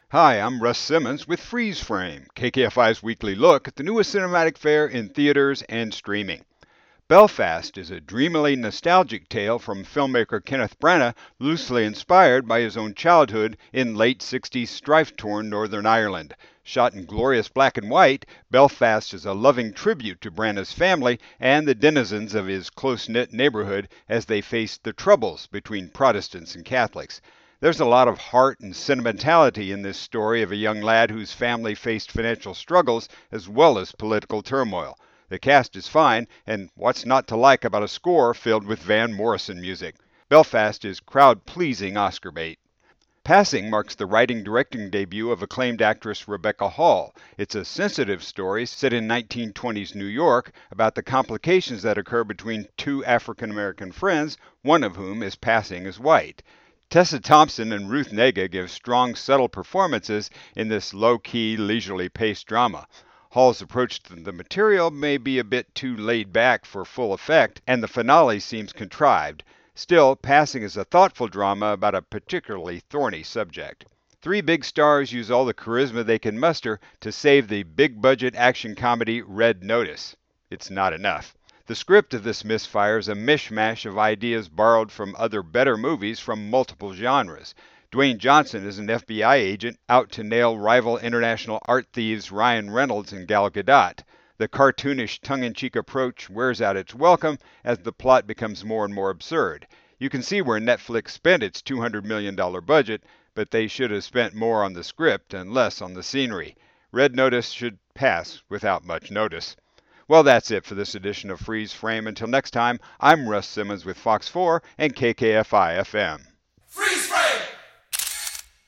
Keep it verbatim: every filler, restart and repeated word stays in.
Hi, I'm Russ Simmons with Freeze Frame, K K F I's weekly look at the newest cinematic fare in theaters and streaming. Belfast is a dreamily nostalgic tale from filmmaker Kenneth Branagh, loosely inspired by his own childhood in late sixties strife-torn Northern Ireland. Shot in glorious black and white, Belfast is a loving tribute to Branagh's family and the denizens of his close-knit neighborhood as they faced the troubles between Protestants and Catholics. There's a lot of heart and sentimentality in this story of a young lad whose family faced financial struggles as well as political turmoil. The cast is fine, and what's not to like about a score filled with Van Morrison music? Belfast is crowd-pleasing Oscar bait. Passing marks the writing-directing debut of acclaimed actress Rebecca Hall. It's a sensitive story set in nineteen twenties New York about the complications that occur between two African-American friends, one of whom is passing as white. Tessa Thompson and Ruth Negga give strong, subtle performances in this low-key, leisurely paced drama. Hall's approach to the material may be a bit too laid back for full effect, and the finale seems contrived. Still, Passing is a thoughtful drama about a particularly thorny subject. Three big stars use all the charisma they can muster to save the big-budget action comedy Red Notice. It's not enough. The script of this misfire is a mishmash of ideas borrowed from other better movies from multiple genres. Dwayne Johnson is an F B I agent out to nail rival international art thieves Ryan Reynolds and Gal Gadot. The cartoonish tongue-in-cheek approach wears out its welcome as the plot becomes more and more absurd. You can see where Netflix spent its two hundred million dollars budget, but they should have spent more on the script and less on the scenery. Red Notice should pass without much notice. Well, that's it for this edition of Freeze Frame. Until next time, I'm Russ Simmons with Fox four and K K F I F M.